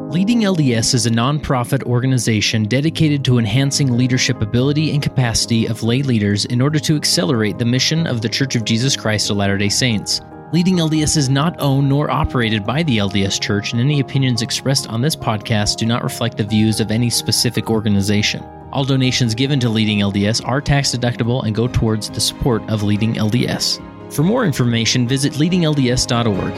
Leading LDS is a nonprofit organization dedicated to enhancing leadership ability and capacity of lay leaders in order to accelerate the mission of The Church of Jesus Christ of Latter-day Saints. Leading LDS is not owned nor operated by the LDS Church, and any opinions expressed on this podcast do not reflect the views of any specific organization. All donations given to Leading LDS are tax-deductible and go towards the support of Leading LDS. For more information, visit leadinglds.org.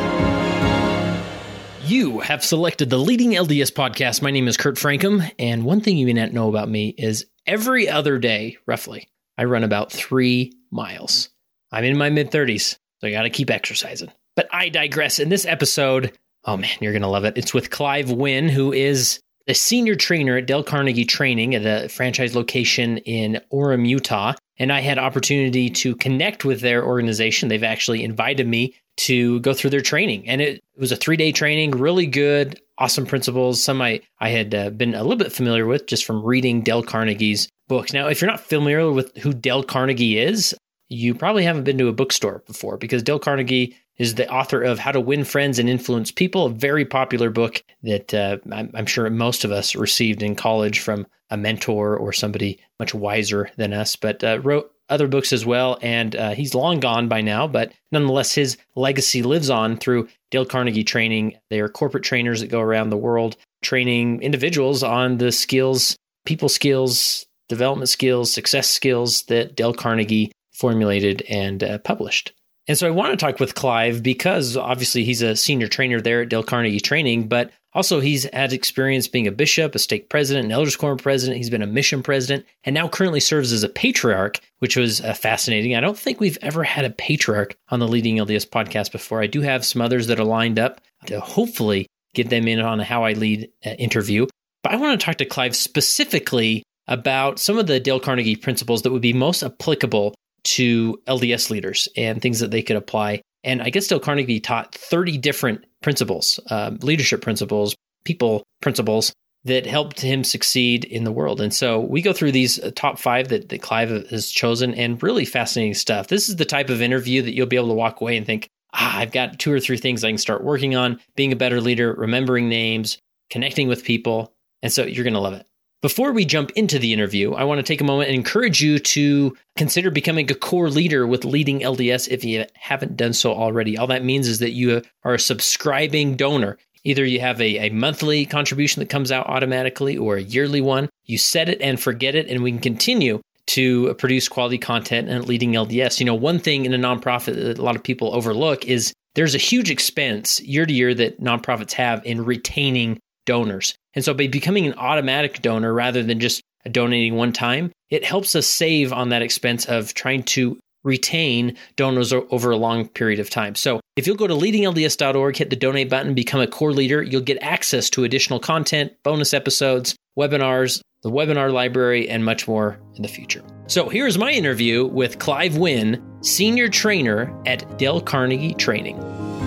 You have selected the Leading LDS podcast. My name is Kurt Frankum, and one thing you may not know about me is every other day, roughly, I run about 3 miles. I'm in my mid-30s, so I got to keep exercising. But I digress. In this episode, oh man, you're going to love it. It's with Clive Wynne, who is the senior trainer at Dale Carnegie Training at a franchise location in Orem, Utah. And I had opportunity to connect with their organization. They've actually invited me to go through their training. And it was a 3-day training, really good, awesome principles. Some I had been a little bit familiar with just from reading Dale Carnegie's books. Now, if you're not familiar with who Dale Carnegie is, you probably haven't been to a bookstore before, because Dale Carnegie is the author of How to Win Friends and Influence People, a very popular book that I'm sure most of us received in college from a mentor or somebody much wiser than us, but wrote other books as well. And he's long gone by now, but nonetheless, his legacy lives on through Dale Carnegie Training. They are corporate trainers that go around the world training individuals on the skills, people skills, development skills, success skills that Dale Carnegie formulated and published. And so I want to talk with Clive because obviously he's a senior trainer there at Dale Carnegie Training, but also he's had experience being a bishop, a stake president, an elders quorum president. He's been a mission president, and now currently serves as a patriarch, which was fascinating. I don't think we've ever had a patriarch on the Leading LDS podcast before. I do have some others that are lined up to hopefully get them in on a How I Lead interview. But I want to talk to Clive specifically about some of the Dale Carnegie principles that would be most applicable to LDS leaders and things that they could apply. And I guess Dale Carnegie taught 30 different principles, leadership principles, people principles that helped him succeed in the world. And so we go through these top 5 that Clive has chosen, and really fascinating stuff. This is the type of interview that you'll be able to walk away and think, I've got 2 or 3 things I can start working on, being a better leader, remembering names, connecting with people. And so you're going to love it. Before we jump into the interview, I want to take a moment and encourage you to consider becoming a core leader with Leading LDS if you haven't done so already. All that means is that you are a subscribing donor. Either you have a monthly contribution that comes out automatically or a yearly one. You set it and forget it, and we can continue to produce quality content at Leading LDS. You know, one thing in a nonprofit that a lot of people overlook is there's a huge expense year to year that nonprofits have in retaining donors. And so by becoming an automatic donor rather than just donating one time, it helps us save on that expense of trying to retain donors over a long period of time. So if you'll go to leadinglds.org, hit the donate button, become a core leader, you'll get access to additional content, bonus episodes, webinars, the webinar library, and much more in the future. So here's my interview with Clive Wynne, senior trainer at Dale Carnegie Training.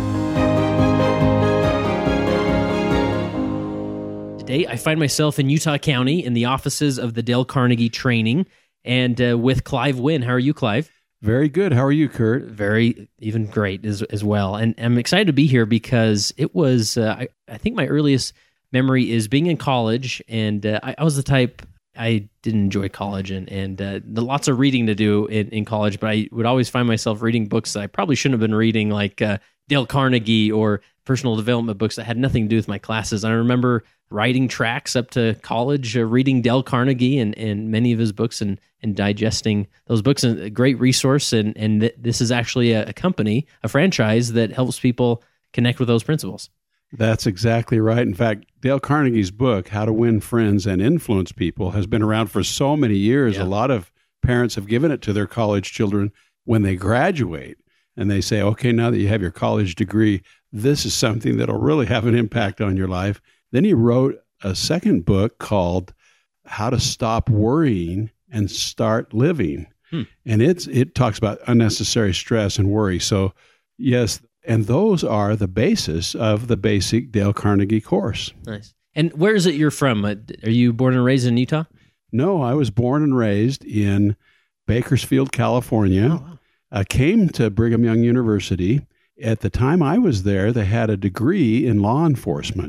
Today, I find myself in Utah County in the offices of the Dale Carnegie Training and with Clive Wynne. How are you, Clive? Very good. How are you, Kurt? Very, even great as well. And I'm excited to be here because it was, I think my earliest memory is being in college, and I was the type, I didn't enjoy college and lots of reading to do in college, but I would always find myself reading books that I probably shouldn't have been reading, like Dale Carnegie or personal development books that had nothing to do with my classes. And I remember riding tracks up to college, reading Dale Carnegie and many of his books and digesting those books. And a great resource. And this is actually a company, a franchise that helps people connect with those principles. That's exactly right. In fact, Dale Carnegie's book, How to Win Friends and Influence People, has been around for so many years. Yeah. A lot of parents have given it to their college children when they graduate. And they say, okay, now that you have your college degree, this is something that'll really have an impact on your life. Then he wrote a second book called How to Stop Worrying and Start Living. And it talks about unnecessary stress and worry. So yes, and those are the basis of the basic Dale Carnegie course. Nice. And where is it you're from? Are you born and raised in Utah? No, I was born and raised in Bakersfield, California. Oh, wow. I came to Brigham Young University. At the time I was there, they had a degree in law enforcement.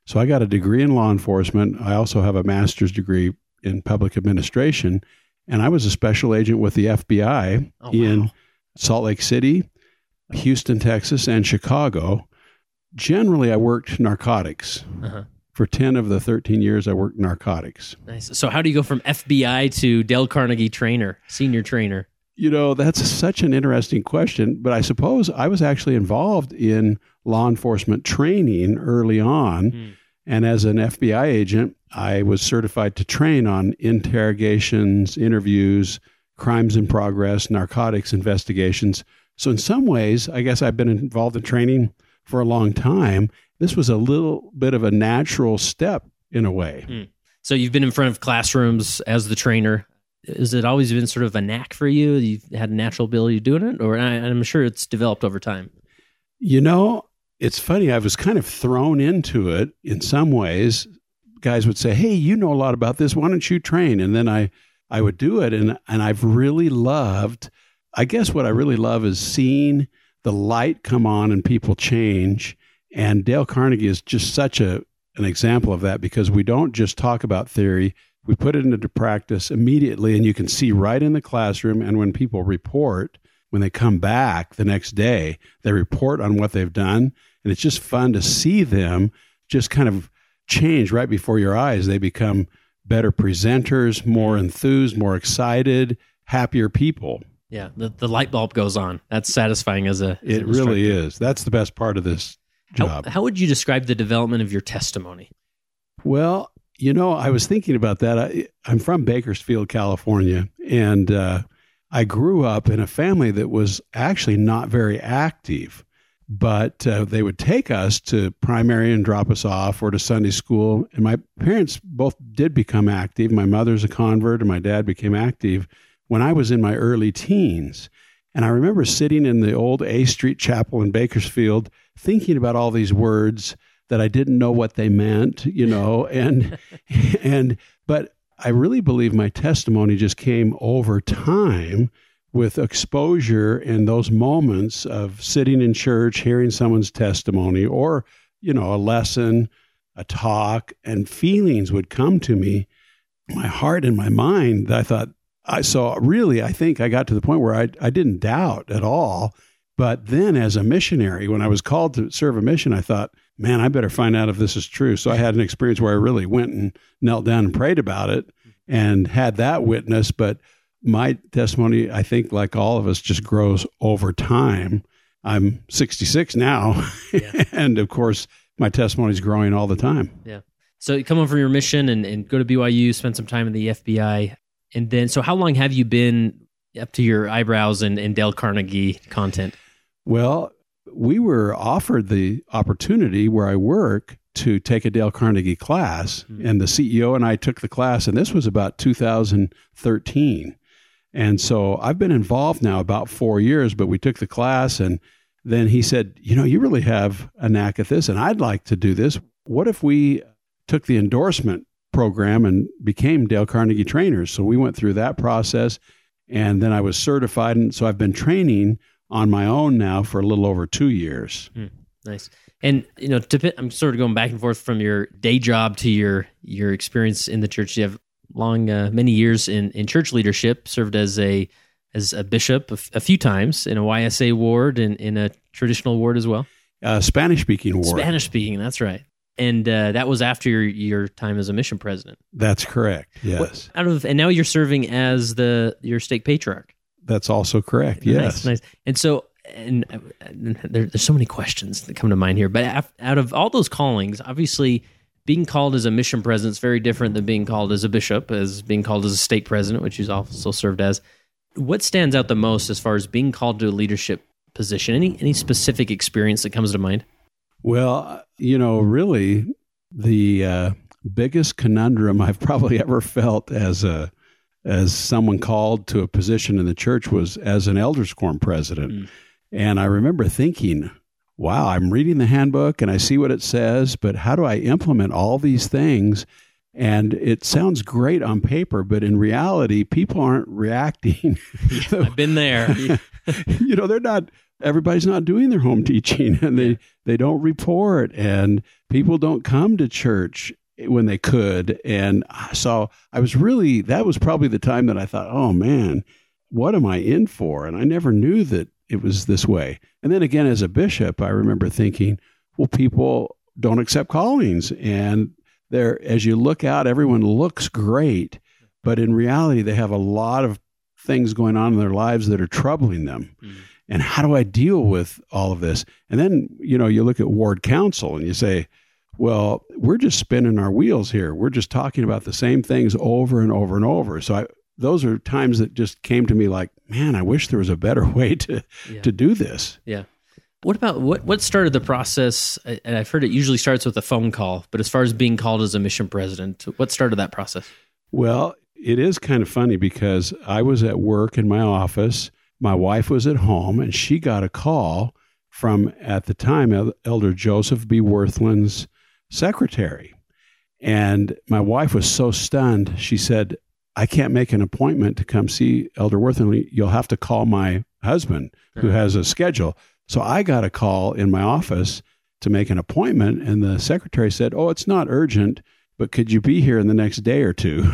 So I got a degree in law enforcement. I also have a master's degree in public administration. And I was a special agent with the FBI in Salt Lake City, Houston, Texas, and Chicago. Generally, I worked narcotics. For 10 of the 13 years, I worked narcotics. Nice. So how do you go from FBI to Dale Carnegie trainer, senior trainer? You know, that's such an interesting question, but I suppose I was actually involved in law enforcement training early on. And as an FBI agent, I was certified to train on interrogations, interviews, crimes in progress, narcotics investigations. So in some ways, I guess I've been involved in training for a long time. This was a little bit of a natural step in a way. So you've been in front of classrooms as the trainer. Has it always been sort of a knack for you? You've had a natural ability doing it? Or I'm sure it's developed over time. You know, it's funny. I was kind of thrown into it in some ways. Guys would say, hey, you know a lot about this. Why don't you train? And then I would do it. And I've really loved, I guess what I really love is seeing the light come on and people change. And Dale Carnegie is just such an example of that, because we don't just talk about theory. We put it into practice immediately, and you can see right in the classroom. And when people report, when they come back the next day, they report on what they've done. And it's just fun to see them just kind of change right before your eyes. They become better presenters, more enthused, more excited, happier people. Yeah, the light bulb goes on. That's satisfying as an It really is. That's the best part of this job. How would you describe the development of your testimony? Well, you know, I was thinking about that. I'm from Bakersfield, California, and I grew up in a family that was actually not very active, but they would take us to primary and drop us off, or to Sunday school. And my parents both did become active. My mother's a convert, and my dad became active when I was in my early teens. And I remember sitting in the old A Street Chapel in Bakersfield, thinking about all these words that I didn't know what they meant, you know, but I really believe my testimony just came over time with exposure and those moments of sitting in church, hearing someone's testimony, or, you know, a lesson, a talk, and feelings would come to me, my heart and my mind, that I thought, I think I got to the point where I didn't doubt at all. But then as a missionary, when I was called to serve a mission, I thought, man, I better find out if this is true. So I had an experience where I really went and knelt down and prayed about it and had that witness. But my testimony, I think, like all of us, just grows over time. I'm 66 now. Yeah. And of course, my testimony is growing all the time. Yeah. So you come over from your mission and go to BYU, spend some time in the FBI. And then, so how long have you been up to your eyebrows in Dale Carnegie content? Well, we were offered the opportunity where I work to take a Dale Carnegie class, and the CEO and I took the class, and this was about 2013. And so I've been involved now about 4 years, but we took the class, and then he said, you know, you really have a knack at this, and I'd like to do this. What if we took the endorsement program and became Dale Carnegie trainers? So we went through that process, and then I was certified, and so I've been training on my own now for a little over 2 years. Nice. And, you know, I'm sort of going back and forth from your day job to your experience in the church. You have many years in church leadership, served as a bishop a few times in a YSA ward and in a traditional ward as well. Spanish-speaking ward. Spanish-speaking, that's right. And that was after your time as a mission president. That's correct, yes. And now you're serving as your stake patriarch. That's also correct, yes. Nice. And so, there's so many questions that come to mind here. But out of all those callings, obviously, being called as a mission president is very different than being called as a bishop, as being called as a stake president, which he's also served as. What stands out the most as far as being called to a leadership position? Any specific experience that comes to mind? Well, you know, really, the biggest conundrum I've probably ever felt as someone called to a position in the church was as an elders quorum president. And I remember thinking, wow, I'm reading the handbook and I see what it says, but how do I implement all these things? And it sounds great on paper, but in reality, people aren't reacting. I've been there. Everybody's not doing their home teaching, and they don't report, and people don't come to church when they could. And so that was probably the time that I thought, oh man, what am I in for? And I never knew that it was this way. And then again, as a bishop, I remember thinking, well, people don't accept callings, and as you look out, everyone looks great, but in reality, they have a lot of things going on in their lives that are troubling them. Mm. And how do I deal with all of this? And then, you look at ward council and you say, well, we're just spinning our wheels here. We're just talking about the same things over and over and over. So those are times that just came to me like, man, I wish there was a better way to do this. Yeah. What about what started the process? And I've heard it usually starts with a phone call, but as far as being called as a mission president, what started that process? Well, it is kind of funny because I was at work in my office. My wife was at home, and she got a call from, at the time, Elder Joseph B. Worthland's secretary. And my wife was so stunned. She said, I can't make an appointment to come see Elder Worthland. You'll have to call my husband, who has a schedule. So I got a call in my office to make an appointment, and the secretary said, oh, it's not urgent, but could you be here in the next day or two?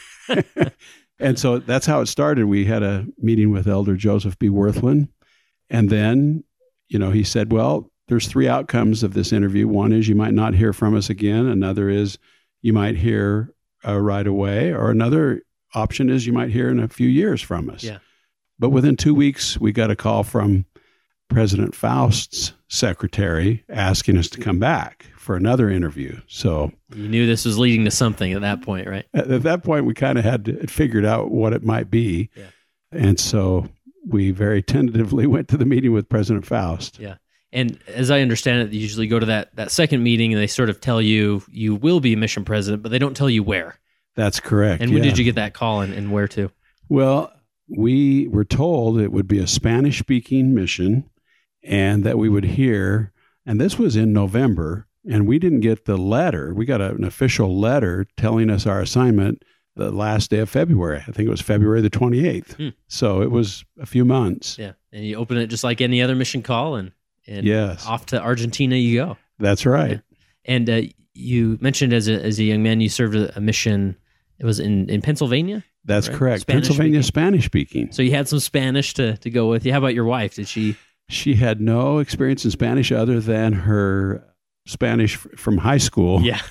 And so that's how it started. We had a meeting with Elder Joseph B. Worthland, and then, he said, well, there's 3 outcomes of this interview. One is you might not hear from us again. Another is you might hear right away, or another option is you might hear in a few years from us. Yeah. But within 2 weeks, we got a call from President Faust's secretary asking us to come back for another interview. So you knew this was leading to something at that point, right? At that point, we kind of had figured out what it might be. Yeah. And so we very tentatively went to the meeting with President Faust. Yeah. And as I understand it, you usually go to that second meeting and they sort of tell you will be mission president, but they don't tell you where. That's correct. And when did you get that call and where to? Well, we were told it would be a Spanish-speaking mission and that we would hear, and this was in November, and we didn't get the letter. We got an official letter telling us our assignment the last day of February. I think it was February the 28th. So it was a few months. Yeah. And you open it just like any other mission call, and yes, off to Argentina you go. That's right. Yeah. And you mentioned as a young man, you served a mission. It was in Pennsylvania? That's right? Correct. Pennsylvania, Spanish speaking. So you had some Spanish to go with you. How about your wife? Did she? She had no experience in Spanish other than her Spanish from high school. Yeah.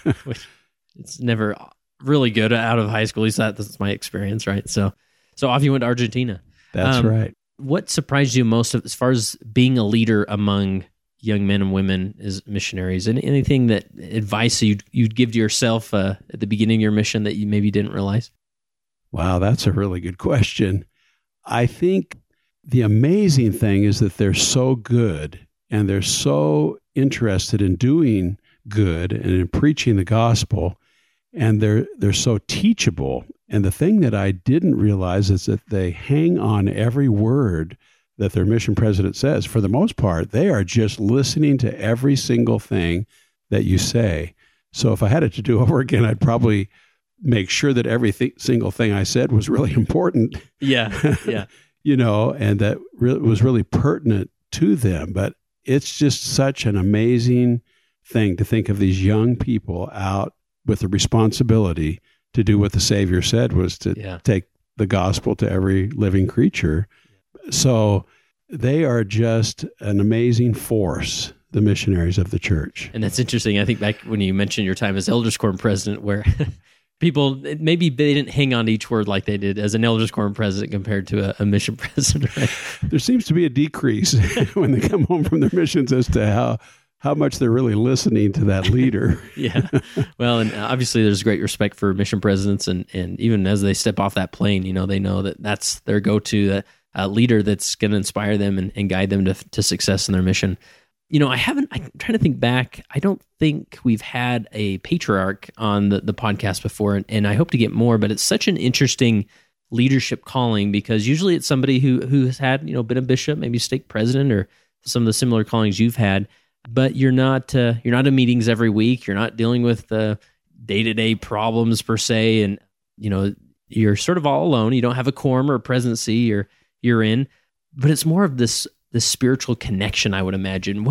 It's never really good out of high school. At least that's my experience, right? So off you went to Argentina. That's right. What surprised you most as far as being a leader among young men and women as missionaries? Anything that advice you'd give to yourself at the beginning of your mission that you maybe didn't realize? Wow, that's a really good question. I think the amazing thing is that they're so good and they're so interested in doing good and in preaching the gospel, and they're so teachable. And the thing that I didn't realize is that they hang on every word that their mission president says. For the most part, they are just listening to every single thing that you say. So if I had it to do over again, I'd probably make sure that every single thing I said was really important. Yeah, yeah. And that was really pertinent to them. But it's just such an amazing thing to think of these young people out with the responsibility to do what the Savior said was to take the gospel to every living creature. So they are just an amazing force, the missionaries of the church. And that's interesting. I think back when you mentioned your time as Elders Quorum president, where people, maybe they didn't hang on to each word like they did as an Elders Quorum president compared to a mission president, right? There seems to be a decrease when they come home from their missions as to how much they're really listening to that leader. Yeah. Well, and obviously there's great respect for mission presidents, and even as they step off that plane, they know that that's their go-to leader that's going to inspire them and guide them to success in their mission. I'm trying to think back. I don't think we've had a patriarch on the podcast before, and I hope to get more, but it's such an interesting leadership calling because usually it's somebody who has had, been a bishop, maybe stake president or some of the similar callings you've had, but you're not in meetings every week. You're not dealing with day-to-day problems per se, and you're sort of all alone. You don't have a quorum or a presidency you're in, but it's more of this spiritual connection, I would imagine.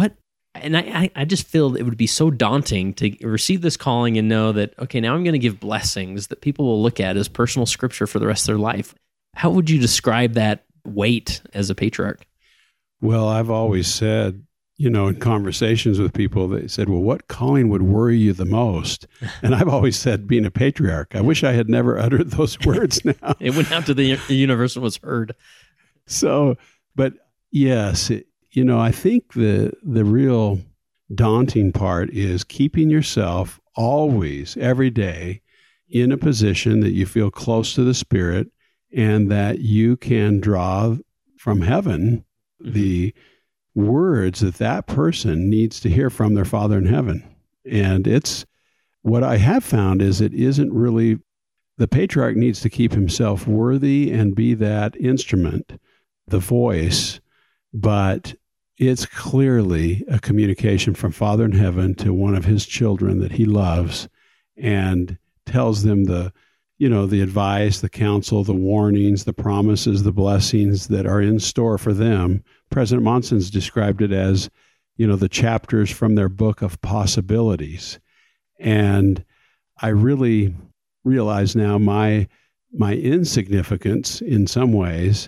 I just feel it would be so daunting to receive this calling and know that, okay, now I'm going to give blessings that people will look at as personal scripture for the rest of their life. How would you describe that weight as a patriarch? Well, I've always said, in conversations with people, they said, well, what calling would worry you the most? And I've always said being a patriarch. I wish I had never uttered those words now. It went out to the universe and was heard. So, but yes, I think the real daunting part is keeping yourself always, every day, in a position that you feel close to the Spirit and that you can draw from heaven the words that person needs to hear from their Father in heaven. And it's what I have found is it isn't really, the patriarch needs to keep himself worthy and be that instrument, the voice, but it's clearly a communication from Father in heaven to one of his children that he loves and tells them the advice, the counsel, the warnings, the promises, the blessings that are in store for them. President Monson's described it as, the chapters from their book of possibilities. And I really realize now my insignificance in some ways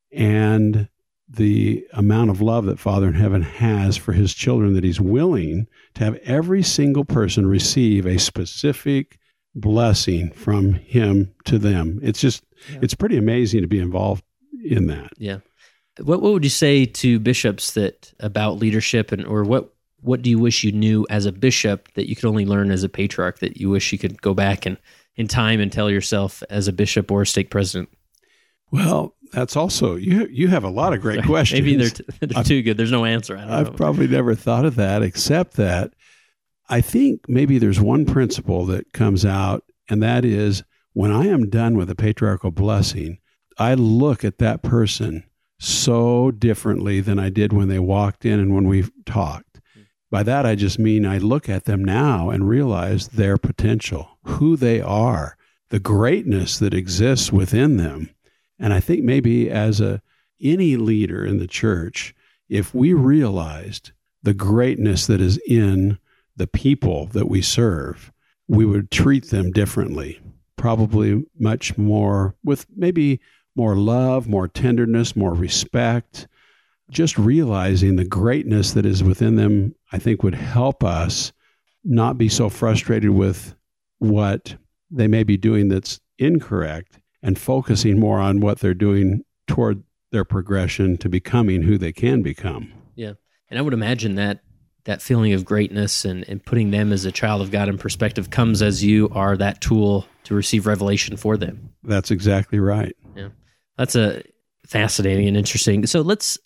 and the amount of love that Father in heaven has for his children, that he's willing to have every single person receive a specific blessing from him to them. It's pretty amazing to be involved in that. Yeah. What would you say to bishops about leadership, or what do you wish you knew as a bishop that you could only learn as a patriarch, that you wish you could go back and in time and tell yourself as a bishop or a stake president? Well, that's also, you have a lot of great questions. Maybe they're too good. There's no answer. I've probably never thought of that, except that I think maybe there's one principle that comes out, and that is when I am done with a patriarchal blessing, I look at that person so differently than I did when they walked in and when we talked. By that, I just mean I look at them now and realize their potential, who they are, the greatness that exists within them. And I think maybe as any leader in the church, if we realized the greatness that is in the people that we serve, we would treat them differently, probably much more with maybe more love, more tenderness, more respect. Just realizing the greatness that is within them, I think would help us not be so frustrated with what they may be doing that's incorrect and focusing more on what they're doing toward their progression to becoming who they can become. Yeah. And I would imagine that feeling of greatness and putting them as a child of God in perspective comes as you are that tool to receive revelation for them. That's exactly right. Yeah. That's a fascinating and interesting. So let's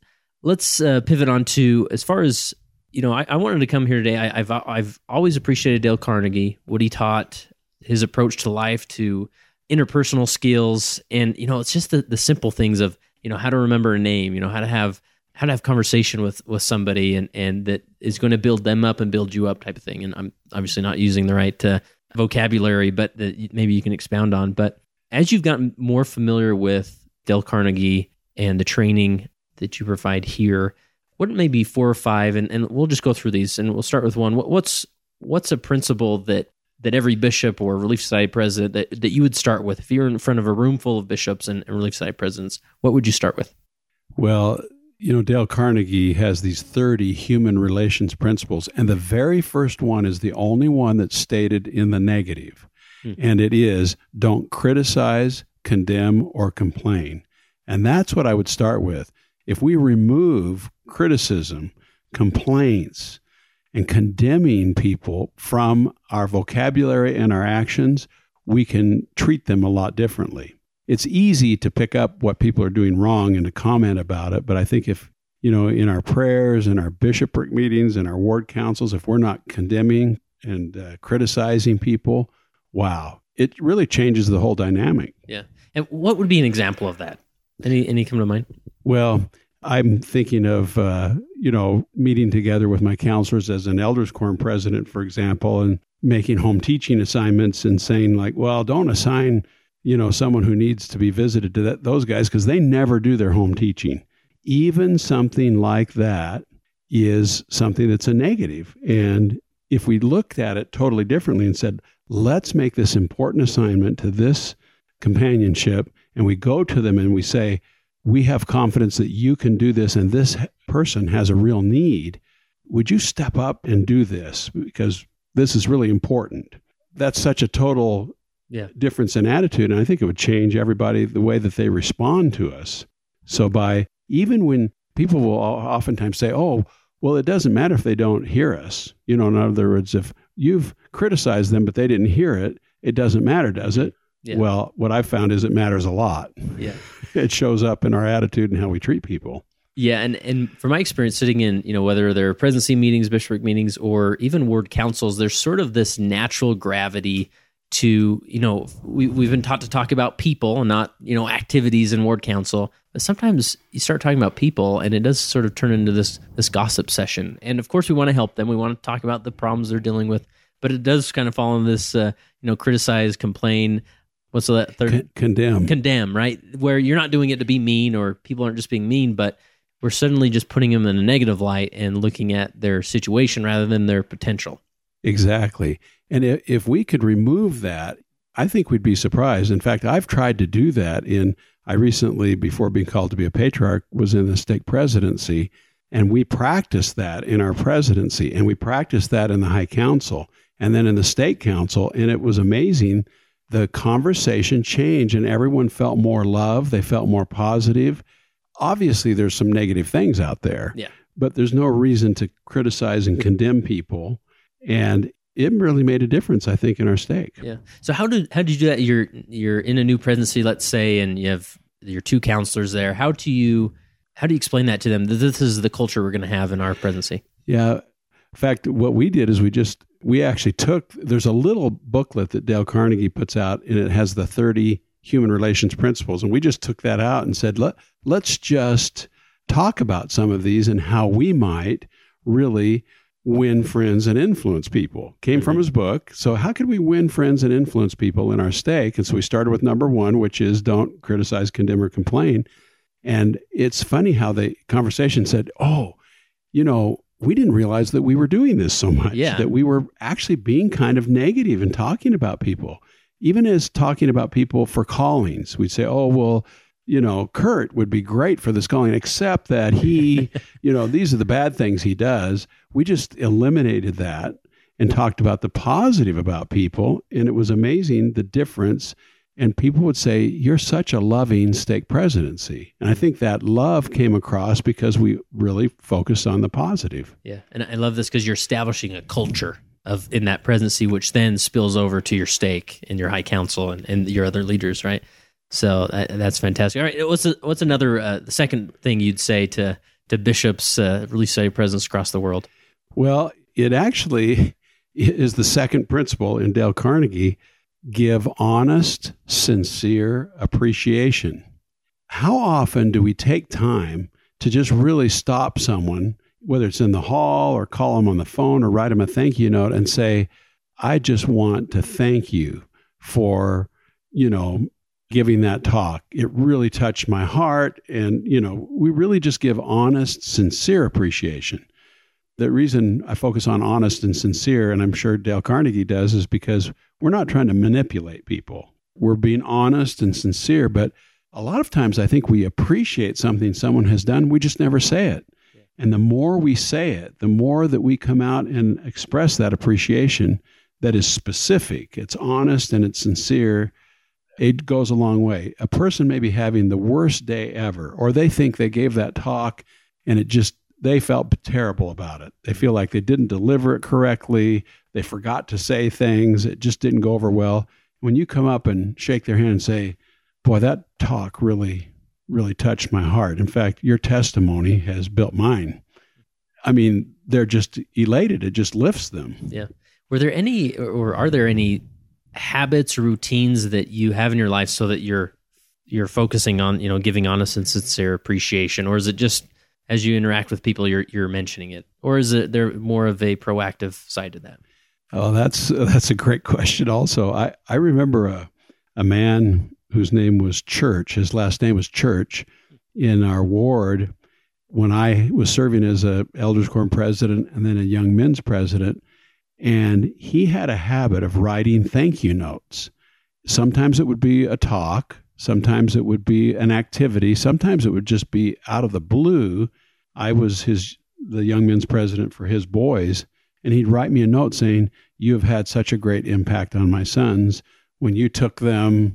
pivot on to, as far as, I wanted to come here today. I've always appreciated Dale Carnegie, what he taught, his approach to life, to interpersonal skills, and it's just the simple things of how to remember a name, how to have conversation with somebody, and that is going to build them up and build you up, type of thing. And I'm obviously not using the right vocabulary, but that maybe you can expound on. But as you've gotten more familiar with Dale Carnegie and the training that you provide here, what may be 4 or 5, and we'll just go through these, and we'll start with one. What's a principle that every bishop or Relief Society president that you would start with? If you're in front of a room full of bishops and Relief Society presidents, what would you start with? Well, Dale Carnegie has these 30 human relations principles, and the very first one is the only one that's stated in the negative, and it is, don't criticize, condemn, or complain. And that's what I would start with. If we remove criticism, complaints, and condemning people from our vocabulary and our actions, we can treat them a lot differently. It's easy to pick up what people are doing wrong and to comment about it, but I think if, in our prayers and our bishopric meetings and our ward councils, if we're not condemning and criticizing people, wow, it really changes the whole dynamic. Yeah. And what would be an example of that? Any come to mind? Well, I'm thinking of, meeting together with my counselors as an elders quorum president, for example, and making home teaching assignments and saying like, well, don't assign, someone who needs to be visited to those guys because they never do their home teaching. Even something like that is something that's a negative. And if we looked at it totally differently and said, let's make this important assignment to this companionship, and we go to them and we say, we have confidence that you can do this and this person has a real need. Would you step up and do this? Because this is really important. That's such a total difference in attitude. And I think it would change everybody, the way that they respond to us. So even when people will oftentimes say, oh, well, it doesn't matter if they don't hear us. In other words, if you've criticized them, but they didn't hear it, it doesn't matter, does it? Yeah. Well, what I've found is it matters a lot. Yeah. It shows up in our attitude and how we treat people. Yeah, and from my experience sitting in, whether they're presidency meetings, bishopric meetings, or even ward councils, there's sort of this natural gravity to, we've been taught to talk about people and not, activities in ward council. But sometimes you start talking about people and it does sort of turn into this gossip session. And of course, we want to help them. We want to talk about the problems they're dealing with. But it does kind of fall in this, criticize, complain. What's that third? Condemn, right? Where you're not doing it to be mean, or people aren't just being mean, but we're suddenly just putting them in a negative light and looking at their situation rather than their potential. Exactly. And if we could remove that, I think we'd be surprised. In fact, I've tried to do that I recently, before being called to be a patriarch, was in the stake presidency, and we practiced that in our presidency, and we practiced that in the high council, and then in the stake council, and it was amazing. The conversation changed, and everyone felt more love. They felt more positive. Obviously, there's some negative things out there, but there's no reason to criticize and condemn people. And it really made a difference, I think, in our stake. Yeah. So how did you do that? You're in a new presidency, let's say, and you have your two counselors there. How do you explain that to them? That this is the culture we're going to have in our presidency. Yeah. In fact, what we did is we actually there's a little booklet that Dale Carnegie puts out, and it has the 30 human relations principles. And we just took that out and said, let's just talk about some of these and how we might really win friends and influence people. Came from his book. So how could we win friends and influence people in our stake? And so we started with number 1, which is don't criticize, condemn, or complain. And it's funny how the conversation said, we didn't realize that we were doing this so much, that we were actually being kind of negative and talking about people. Even as talking about people for callings, we'd say, Kurt would be great for this calling, except that he, these are the bad things he does. We just eliminated that and talked about the positive about people. And it was amazing, the difference. And people would say, you're such a loving stake presidency. And I think that love came across because we really focused on the positive. Yeah. And I love this because you're establishing a culture in that presidency, which then spills over to your stake and your high council and your other leaders, right? So that's fantastic. All right, what's another the second thing you'd say to bishops, Relief Society presidents across the world? Well, it actually is the second principle in Dale Carnegie: give honest, sincere appreciation. How often do we take time to just really stop someone, whether it's in the hall or call them on the phone or write them a thank you note and say, I just want to thank you for, giving that talk. It really touched my heart. And, we really just give honest, sincere appreciation. The reason I focus on honest and sincere, and I'm sure Dale Carnegie does, is because we're not trying to manipulate people. We're being honest and sincere, but a lot of times I think we appreciate something someone has done. We just never say it. And the more we say it, the more that we come out and express that appreciation that is specific, it's honest and it's sincere, it goes a long way. A person may be having the worst day ever, or they think they gave that talk and they felt terrible about it. They feel like they didn't deliver it correctly. They forgot to say things. It just didn't go over well. When you come up and shake their hand and say, boy, that talk really, really touched my heart. In fact, your testimony has built mine. I mean, they're just elated. It just lifts them. Yeah. Are there any habits or routines that you have in your life so that you're focusing on, giving honest and sincere appreciation? Or is it just as you interact with people, you're mentioning it? Or is it there more of a proactive side to that? Oh, that's a great question. Also, I remember a man whose name was Church. His last name was Church in our ward when I was serving as a elders quorum president and then a young men's president. And he had a habit of writing thank you notes. Sometimes it would be a talk. Sometimes it would be an activity. Sometimes it would just be out of the blue. I was the young men's president for his boys. And he'd write me a note saying, "You have had such a great impact on my sons when you took them,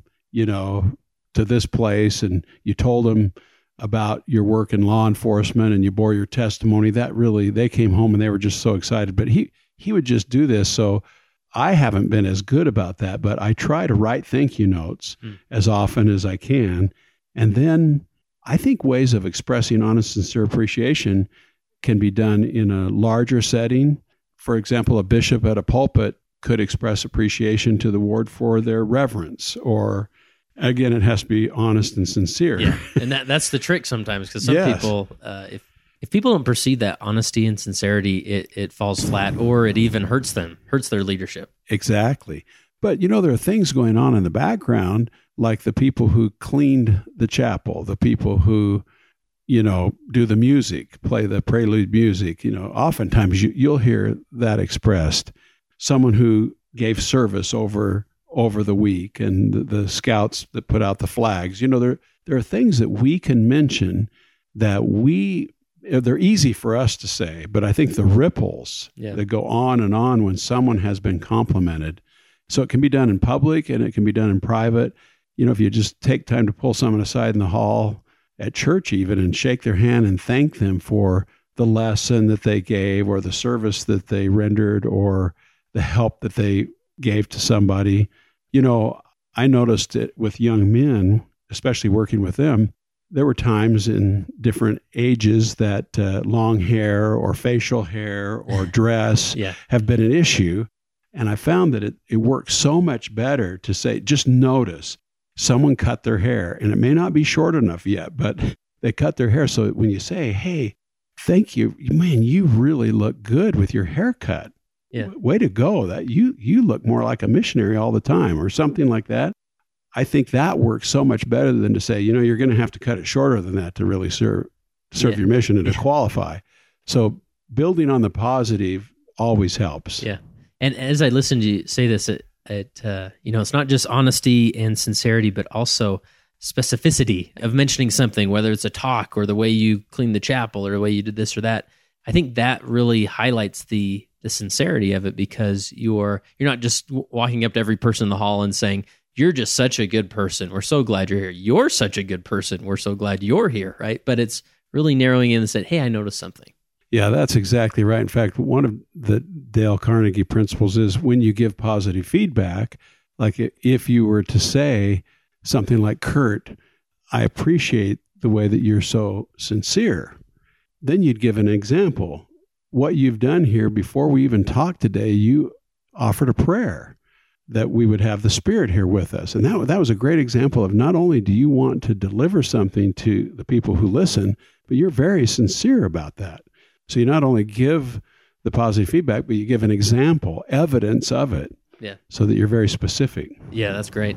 to this place and you told them about your work in law enforcement and you bore your testimony. That really, they came home and they were just so excited." But he would just do this. So I haven't been as good about that, but I try to write thank you notes as often as I can. And then I think ways of expressing honest, sincere appreciation can be done in a larger setting. For example, a bishop at a pulpit could express appreciation to the ward for their reverence, or again, it has to be honest and sincere. Yeah, and that's the trick sometimes, because some people, if people don't perceive that honesty and sincerity, it falls flat, or it even hurts their leadership. Exactly. But, there are things going on in the background, like the people who cleaned the chapel, the people who do the music, play the prelude music. Oftentimes you'll hear that expressed. Someone who gave service over the week, and the scouts that put out the flags. There are things that we can mention that they're easy for us to say, but I think the ripples that go on and on when someone has been complimented. So it can be done in public and it can be done in private. If you just take time to pull someone aside in the hall at church even and shake their hand and thank them for the lesson that they gave, or the service that they rendered, or the help that they gave to somebody. I noticed it with young men, especially working with them. There were times in different ages that long hair or facial hair or dress have been an issue. And I found that it works so much better to say, just notice someone cut their hair, and it may not be short enough yet, but they cut their hair. So when you say, "Hey, thank you, man, you really look good with your haircut. Yeah. Way to go. That you look more like a missionary all the time," or something like that. I think that works so much better than to say, you're going to have to cut it shorter than that to really serve your mission and to qualify. So building on the positive always helps. Yeah. And as I listen to you say this, it's not just honesty and sincerity, but also specificity of mentioning something, whether it's a talk or the way you cleaned the chapel or the way you did this or that. I think that really highlights the sincerity of it, because you're not just walking up to every person in the hall and saying, "You're just such a good person. We're so glad you're here. You're such a good person. We're so glad you're here," right? But it's really narrowing in and said, "Hey, I noticed something." Yeah, that's exactly right. In fact, one of the Dale Carnegie principles is when you give positive feedback, like if you were to say something like, "Kurt, I appreciate the way that you're so sincere," then you'd give an example. What you've done here, before we even talked today, you offered a prayer that we would have the Spirit here with us. And that was a great example of not only do you want to deliver something to the people who listen, but you're very sincere about that. So you not only give the positive feedback, but you give an example, evidence of it, so that you're very specific. Yeah, that's great.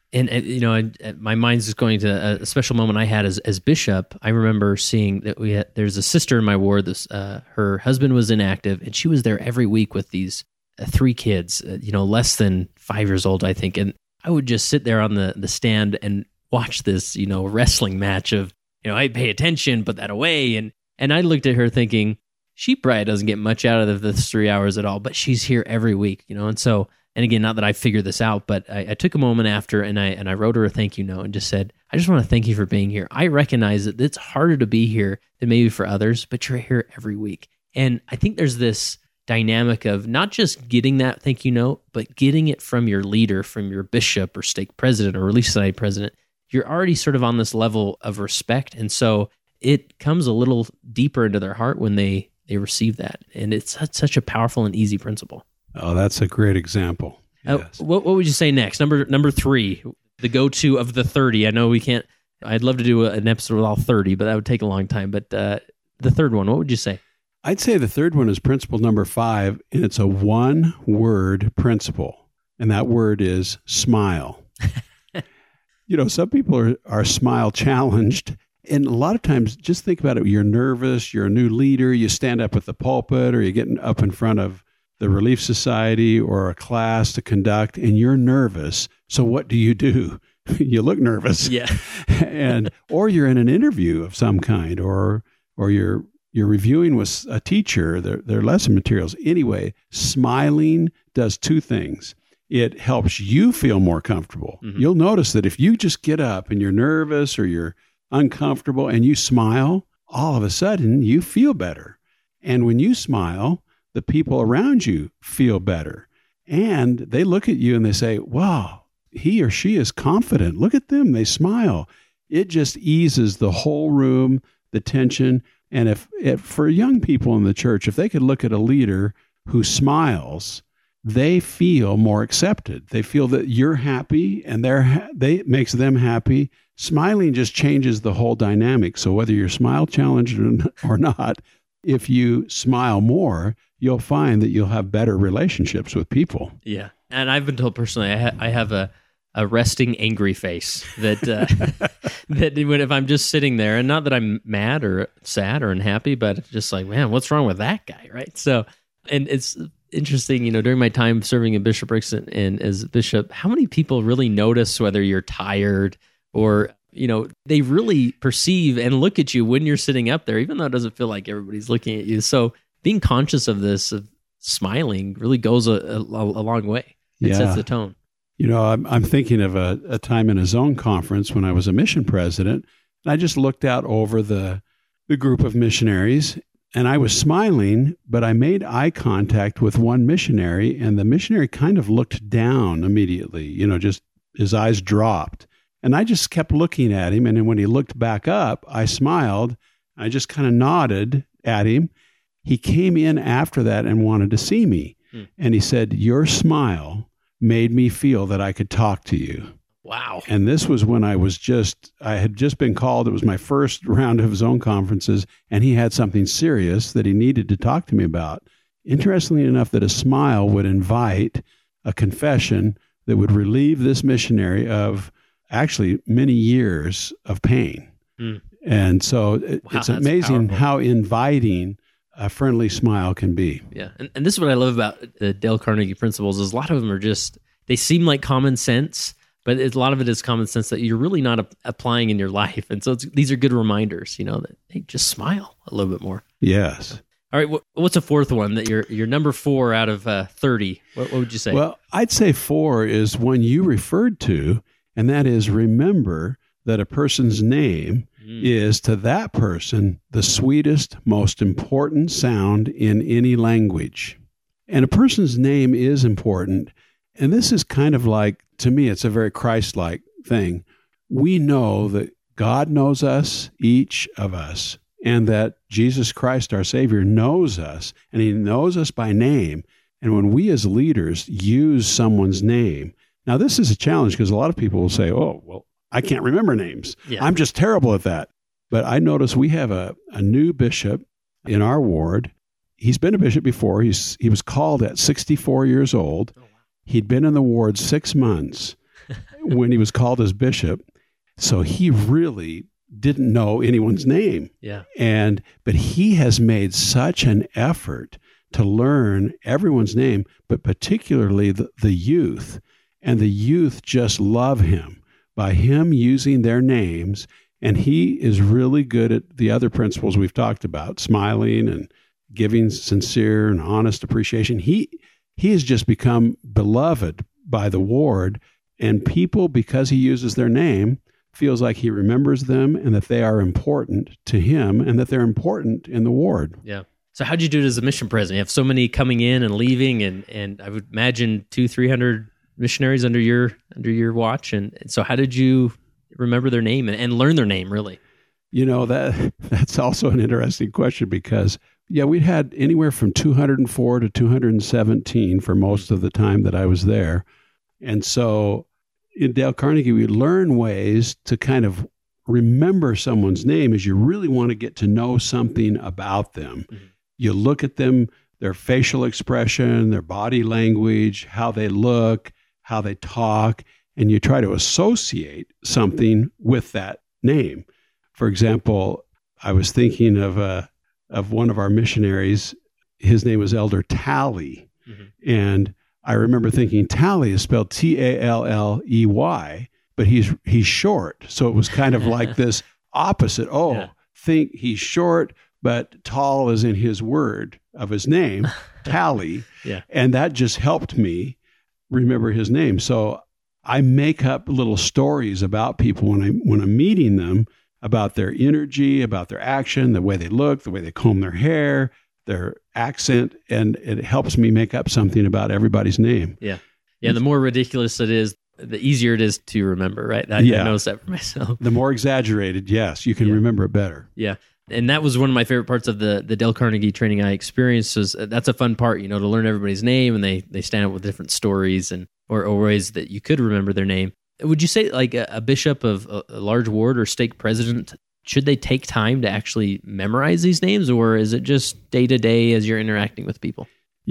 And my mind's just going to a special moment I had as bishop. I remember seeing that there's a sister in my ward. Her husband was inactive, and she was there every week with these 3 kids, less than 5 years old, I think. And I would just sit there on the stand and watch this, wrestling match of, I'd pay attention, put that away. And I looked at her thinking, she probably doesn't get much out of this 3 hours at all, but she's here every week, And so, and again, not that I figured this out, but I took a moment after and I wrote her a thank you note and just said, "I just want to thank you for being here. I recognize that it's harder to be here than maybe for others, but you're here every week." And I think there's this dynamic of not just getting that thank you note, but getting it from your leader, from your bishop or stake president or Relief Society president. You're already sort of on this level of respect. And so it comes a little deeper into their heart when they receive that. And it's such a powerful and easy principle. Oh, that's a great example. Yes. What would you say next? Number 3, the go-to of the 30. I know we can't, I'd love to do an episode with all 30, but that would take a long time. But the third one, what would you say? I'd say the third one is principle number 5, and it's a one-word principle, and that word is smile. Some people are smile challenged, and a lot of times, just think about it. You're nervous, you're a new leader, you stand up at the pulpit, or you're getting up in front of the Relief Society or a class to conduct, and you're nervous. So what do? You look nervous. Yeah. Or you're in an interview of some kind, or you're reviewing with a teacher their lesson materials. Anyway, smiling does 2 things. It helps you feel more comfortable. Mm-hmm. You'll notice that if you just get up and you're nervous or you're uncomfortable and you smile, all of a sudden you feel better. And when you smile, the people around you feel better. And they look at you and they say, wow, he or she is confident. Look at them. They smile. It just eases the whole room, the tension. And if for young people in the church, if they could look at a leader who smiles, they feel more accepted. They feel that you're happy and it makes them happy. Smiling just changes the whole dynamic. So whether you're smile challenged or not, if you smile more, you'll find that you'll have better relationships with people. Yeah. And I've been told personally, I have a resting angry face that if I'm just sitting there, and not that I'm mad or sad or unhappy, but just like, man, what's wrong with that guy, right? So, and it's interesting, during my time serving in bishoprics and as bishop, how many people really notice whether you're tired or, they really perceive and look at you when you're sitting up there, even though it doesn't feel like everybody's looking at you. So being conscious of this, of smiling, really goes a long way. It sets the tone. I'm thinking of a time in a zone conference when I was a mission president, and I just looked out over the group of missionaries, and I was smiling, but I made eye contact with one missionary, and the missionary kind of looked down immediately, just his eyes dropped. And I just kept looking at him, and then when he looked back up, I smiled. I just kind of nodded at him. He came in after that and wanted to see me, and he said, "Your smile made me feel that I could talk to you." Wow. And this was when I had just been called. It was my first round of zone conferences, and he had something serious that he needed to talk to me about. Interestingly enough, that a smile would invite a confession that would relieve this missionary of actually many years of pain. And so it's amazing how inviting a friendly smile can be. Yeah. And this is what I love about the Dale Carnegie principles is a lot of them are they seem like common sense, but a lot of it is common sense that you're really not applying in your life. And so these are good reminders, that hey, just smile a little bit more. Yes. All right. What's a fourth one that you're number 4 out of 30? What would you say? Well, I'd say 4 is one you referred to, and that is remember that a person's name is to that person the sweetest, most important sound in any language. And a person's name is important. And this is kind of like, to me, it's a very Christ-like thing. We know that God knows us, each of us, and that Jesus Christ, our Savior, knows us, and he knows us by name. And when we as leaders use someone's name, now this is a challenge because a lot of people will say, oh, well, I can't remember names. Yeah. I'm just terrible at that. But I notice we have a new bishop in our ward. He's been a bishop before. He was called at 64 years old. Oh, wow. He'd been in the ward 6 months when he was called as bishop. So he really didn't know anyone's name. Yeah. But he has made such an effort to learn everyone's name, but particularly the youth. And the youth just love him by him using their names. And he is really good at the other principles we've talked about, smiling and giving sincere and honest appreciation. He has just become beloved by the ward, and people, because he uses their name, feels like he remembers them and that they are important to him and that they're important in the ward. Yeah. So how'd you do it as a mission president? You have so many coming in and leaving, and I would imagine 200-300 missionaries under your watch. And so how did you remember their name and learn their name, really? That's also an interesting question because, we had anywhere from 204 to 217 for most of the time that I was there. And so in Dale Carnegie, we learn ways to kind of remember someone's name as you really want to get to know something about them. Mm-hmm. you look at them, their facial expression, their body language, how they look, how they talk, and you try to associate something with that name. For example, I was thinking of one of our missionaries. His name was Elder Talley. Mm-hmm. And I remember thinking Talley is spelled Talley, but he's short. So it was kind of like this opposite. Think he's short, but tall is in his word of his name, Talley. Yeah. And that just helped me remember his name. So I make up little stories about people when I'm meeting them, about their energy, about their action, the way they look, the way they comb their hair, their accent, and it helps me make up something about everybody's name. Yeah. Yeah, the more ridiculous it is, the easier it is to remember, right? I noticed that for myself. The more exaggerated, yes, you can remember it better. Yeah. And that was one of my favorite parts of the Dale Carnegie training I experienced. Was that's a fun part, to learn everybody's name, and they stand up with different stories or ways that you could remember their name. Would you say like a bishop of a large ward or stake president, should they take time to actually memorize these names, or is it just day to day as you're interacting with people?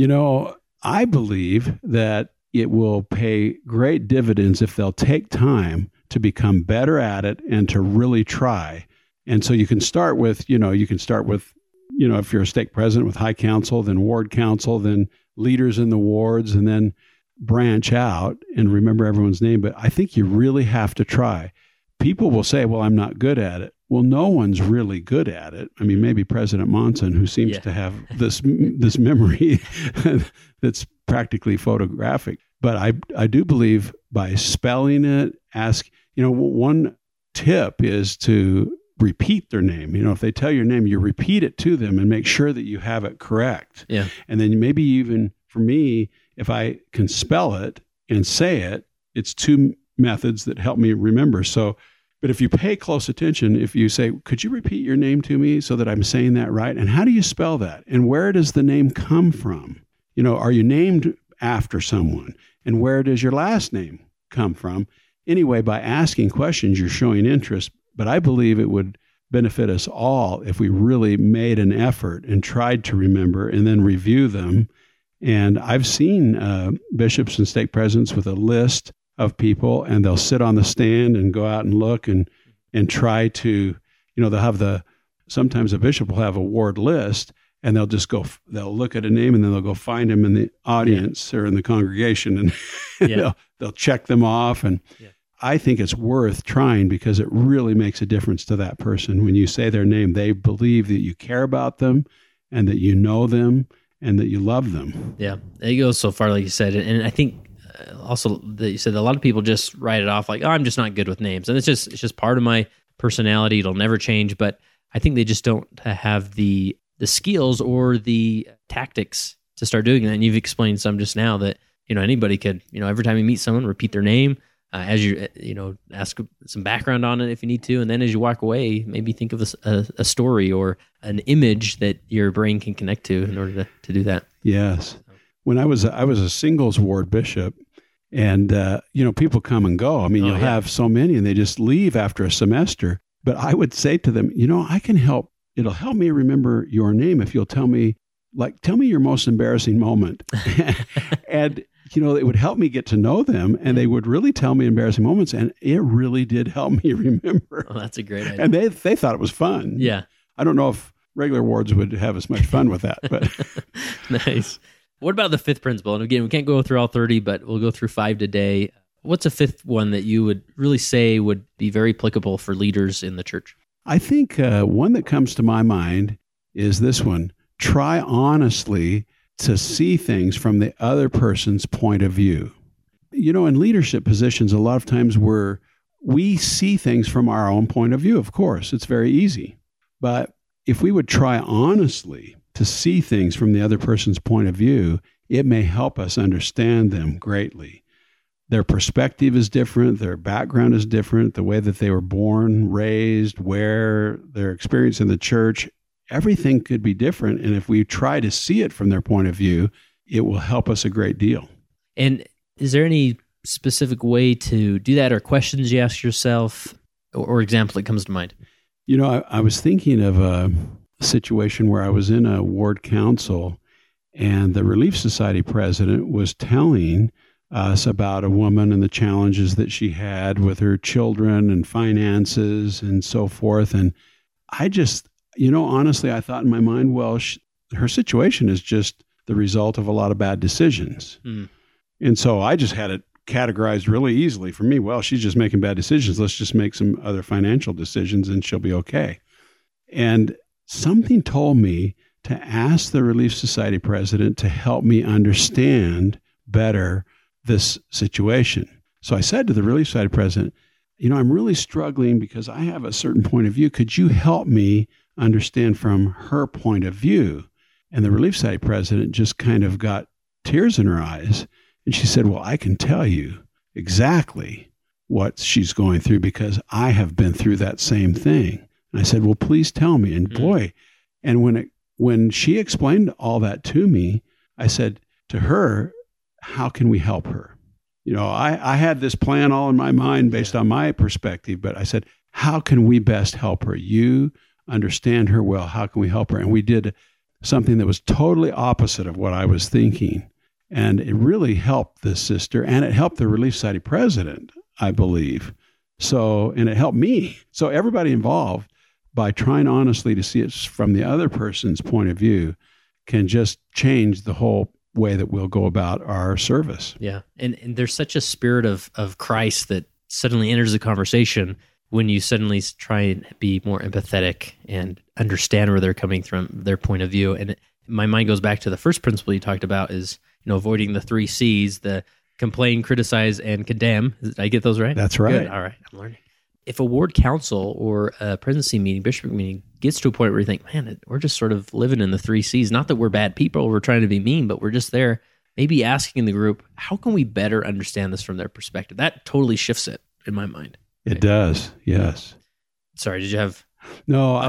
I believe that it will pay great dividends if they'll take time to become better at it and to really try. And so you can start with, if you're a stake president with high council, then ward council, then leaders in the wards, and then branch out and remember everyone's name. But I think you really have to try. People will say, well, I'm not good at it. Well, no one's really good at it. I mean, maybe President Monson, who seems to have this memory that's practically photographic. But I do believe by spelling it, one tip is to repeat their name. If they tell your name, you repeat it to them and make sure that you have it correct. Yeah. And then maybe even for me, if I can spell it and say it, it's two methods that help me remember. But if you pay close attention, if you say, could you repeat your name to me so that I'm saying that right? And how do you spell that? And where does the name come from? Are you named after someone? And where does your last name come from? Anyway, by asking questions, you're showing interest. But I believe it would benefit us all if we really made an effort and tried to remember and then review them. And I've seen bishops and stake presidents with a list of people, and they'll sit on the stand and go out and look and try to, sometimes a bishop will have a ward list, and they'll look at a name and then they'll go find them in the audience or in the congregation, and they'll check them off. And I think it's worth trying because it really makes a difference to that person. When you say their name, they believe that you care about them and that you know them and that you love them. Yeah, it goes so far, like you said. And I think also that you said a lot of people just write it off like, oh, I'm just not good with names. And it's just part of my personality. It'll never change. But I think they just don't have the skills or the tactics to start doing that. And you've explained some just now that, anybody could, every time you meet someone, repeat their name. As you, ask some background on it if you need to. And then as you walk away, maybe think of a story or an image that your brain can connect to in order to do that. Yes. When I was a singles ward bishop, and, people come and go. I mean, you'll have so many and they just leave after a semester. But I would say to them, I can help. It'll help me remember your name if you'll tell me your most embarrassing moment. And it would help me get to know them, and they would really tell me embarrassing moments, and it really did help me remember. Oh, that's a great idea. And they thought it was fun. Yeah. I don't know if regular wards would have as much fun with that, but nice. What about the fifth principle? And again, we can't go through all 30, but we'll go through 5 today. What's a fifth one that you would really say would be very applicable for leaders in the church? I think one that comes to my mind is this one. Try honestly to see things from the other person's point of view. In leadership positions, a lot of times we see things from our own point of view, of course. It's very easy. But if we would try honestly to see things from the other person's point of view, it may help us understand them greatly. Their perspective is different. Their background is different. The way that they were born, raised, where their experience in the church, everything could be different. And if we try to see it from their point of view, it will help us a great deal. And is there any specific way to do that or questions you ask yourself or example that comes to mind? I was thinking of situation where I was in a ward council, and the Relief Society president was telling us about a woman and the challenges that she had with her children and finances and so forth. And I just, honestly, I thought in my mind, well, her situation is just the result of a lot of bad decisions. Mm. And so I just had it categorized really easily for me. Well, she's just making bad decisions. Let's just make some other financial decisions and she'll be okay. And something told me to ask the Relief Society president to help me understand better this situation. So I said to the Relief Society president, I'm really struggling because I have a certain point of view. Could you help me understand from her point of view? And the Relief Society president just kind of got tears in her eyes. And she said, well, I can tell you exactly what she's going through because I have been through that same thing. And I said, well, please tell me. And boy, and when she explained all that to me, I said to her, how can we help her? I had this plan all in my mind based on my perspective, but I said, how can we best help her? You understand her well. How can we help her? And we did something that was totally opposite of what I was thinking. And it really helped this sister, and it helped the Relief Society president, I believe. And it helped me. So everybody involved, by trying honestly to see it from the other person's point of view, can just change the whole way that we'll go about our service. Yeah. And there's such a spirit of Christ that suddenly enters the conversation when you suddenly try and be more empathetic and understand where they're coming from, their point of view. And my mind goes back to the first principle you talked about is, avoiding the 3 C's, the complain, criticize, and condemn. Did I get those right? That's right. Good. All right. I'm learning. If a ward council or a presidency meeting, bishopric meeting gets to a point where you think, man, we're just sort of living in the 3 C's. Not that we're bad people, we're trying to be mean, but we're just there, maybe asking the group, how can we better understand this from their perspective? That totally shifts it in my mind. It does, yes. Sorry, did you have... No,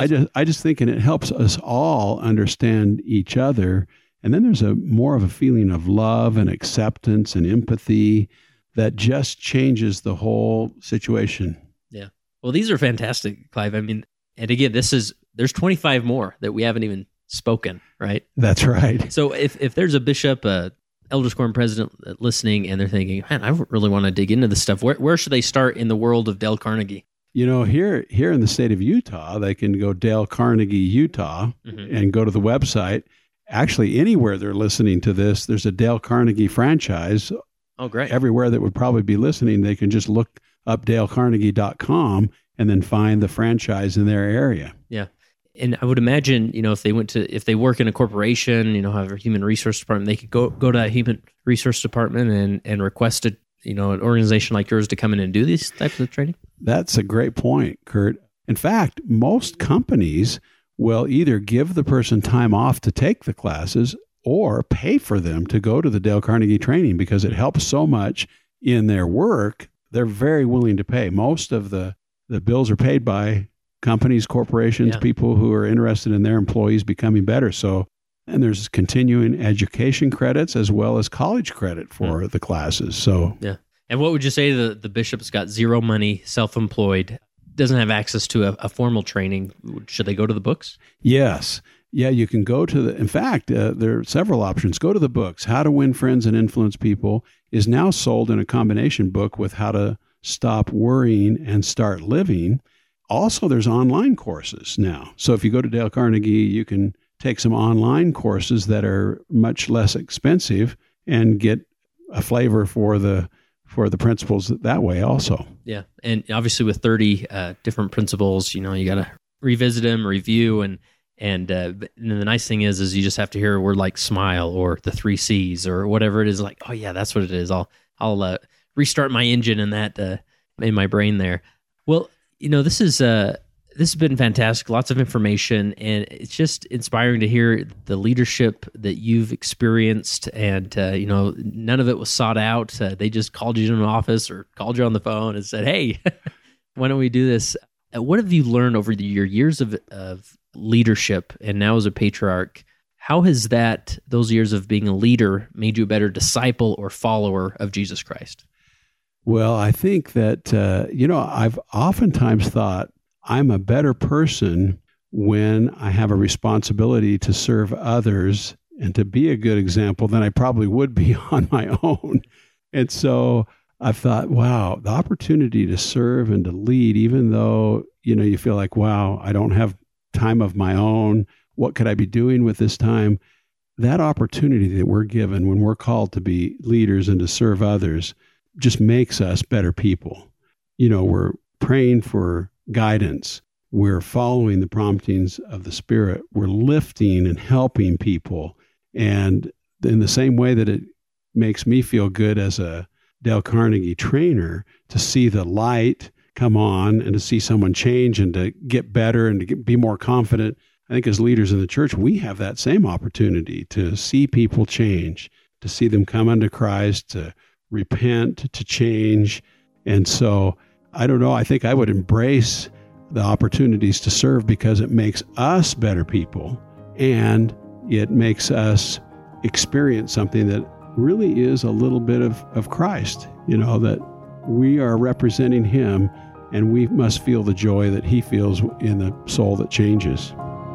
I just think, and it helps us all understand each other. And then there's more of a feeling of love and acceptance and empathy that just changes the whole situation. Yeah. Well, these are fantastic, Clive. I mean, and again, there's 25 more that we haven't even spoken, right? That's right. So if there's a bishop, elders quorum president listening, and they're thinking, man, I really want to dig into this stuff, where should they start in the world of Dale Carnegie? Here in the state of Utah, they can go Dale Carnegie, Utah, and go to the website. Actually, anywhere they're listening to this, there's a Dale Carnegie franchise. Oh, great. Everywhere that would probably be listening, they can just look up dalecarnegie.com and then find the franchise in their area. Yeah. And I would imagine, if they work in a corporation, have a human resource department, they could go to a human resource department and request an organization like yours to come in and do these types of training. That's a great point, Kurt. In fact, most companies will either give the person time off to take the classes or pay for them to go to the Dale Carnegie training because it helps so much in their work. They're very willing to pay. Most of the bills are paid by companies, corporations, people who are interested in their employees becoming better. And there's continuing education credits as well as college credit for the classes. So, yeah. And what would you say to the bishop's got zero money, self-employed, doesn't have access to a formal training? Should they go to the books? Yes. Yeah, you can go to in fact, there are several options. Go to the books. How to Win Friends and Influence People is now sold in a combination book with How to Stop Worrying and Start Living. Also, there's online courses now. So if you go to Dale Carnegie, you can take some online courses that are much less expensive and get a flavor for the principles that way also. Yeah. And obviously with 30 different principles, you got to revisit them, review, and the nice thing is you just have to hear a word like smile or the 3 C's or whatever it is, like, oh yeah, that's what it is. I'll restart my engine in that in my brain there. Well, this has been fantastic. Lots of information, and it's just inspiring to hear the leadership that you've experienced. And none of it was sought out. They just called you in an office or called you on the phone and said, "Hey, why don't we do this?" What have you learned over your years of leadership, and now as a patriarch? How has those years of being a leader made you a better disciple or follower of Jesus Christ? Well, I think that I've oftentimes thought I'm a better person when I have a responsibility to serve others and to be a good example than I probably would be on my own. And so I thought, wow, the opportunity to serve and to lead, even though, you feel like, wow, I don't have time of my own. What could I be doing with this time? That opportunity that we're given when we're called to be leaders and to serve others just makes us better people. We're praying for guidance. We're following the promptings of the Spirit. We're lifting and helping people. And in the same way that it makes me feel good as a Dale Carnegie trainer to see the light come on and to see someone change and to get better and to be more confident, I think as leaders in the church, we have that same opportunity to see people change, to see them come unto Christ, to repent, to change. And so, I don't know, I think I would embrace the opportunities to serve because it makes us better people and it makes us experience something that really is a little bit of Christ, that we are representing Him and we must feel the joy that He feels in the soul that changes.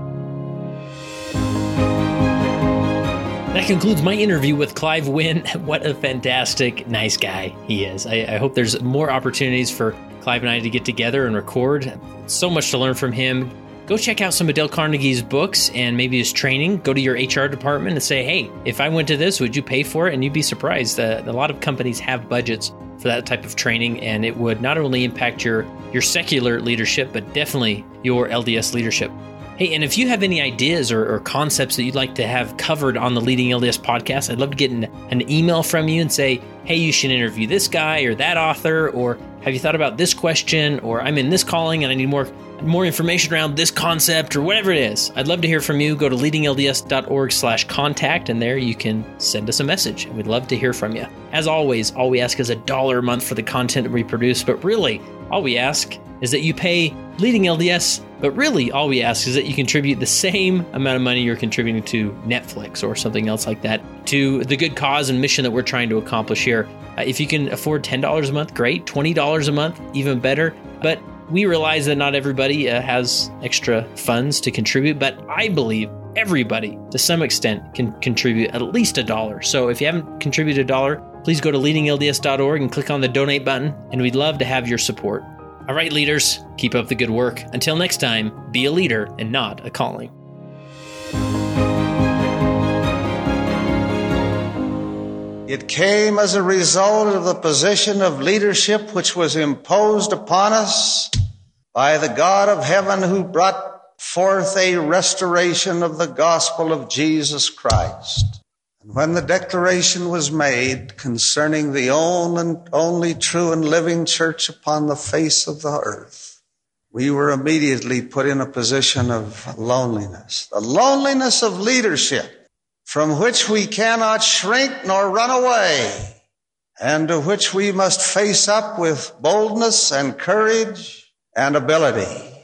That concludes my interview with Clive Wynne. What a fantastic, nice guy he is. I hope there's more opportunities for Clive and I to get together and record. So much to learn from him. Go check out some of Dale Carnegie's books and maybe his training. Go to your HR department and say, hey, if I went to this, would you pay for it? And you'd be surprised. A lot of companies have budgets for that type of training, and it would not only impact your secular leadership, but definitely your LDS leadership. Hey, and if you have any ideas or concepts that you'd like to have covered on the Leading LDS podcast, I'd love to get an email from you and say, hey, you should interview this guy or that author, or have you thought about this question, or I'm in this calling and I need more information around this concept, or whatever it is. I'd love to hear from you. Go to leadinglds.org/contact, and there you can send us a message, and we'd love to hear from you. As always, all we ask is $1 a month for the content that we produce, but really, all we ask is that you pay Leading LDS, but really all we ask is that you contribute the same amount of money you're contributing to Netflix or something else like that, to the good cause and mission that we're trying to accomplish here. If you can afford $10 a month, great. $20 a month, even better. But we realize that not everybody has extra funds to contribute, but I believe everybody, to some extent, can contribute at least $1. So if you haven't contributed $1, please go to leadinglds.org and click on the donate button, and we'd love to have your support. All right, leaders, keep up the good work. Until next time, be a leader and not a calling. It came as a result of the position of leadership which was imposed upon us by the God of heaven, who brought forth a restoration of the gospel of Jesus Christ. And when the declaration was made concerning the only true and living church upon the face of the earth, we were immediately put in a position of loneliness, the loneliness of leadership, from which we cannot shrink nor run away, and to which we must face up with boldness and courage and ability.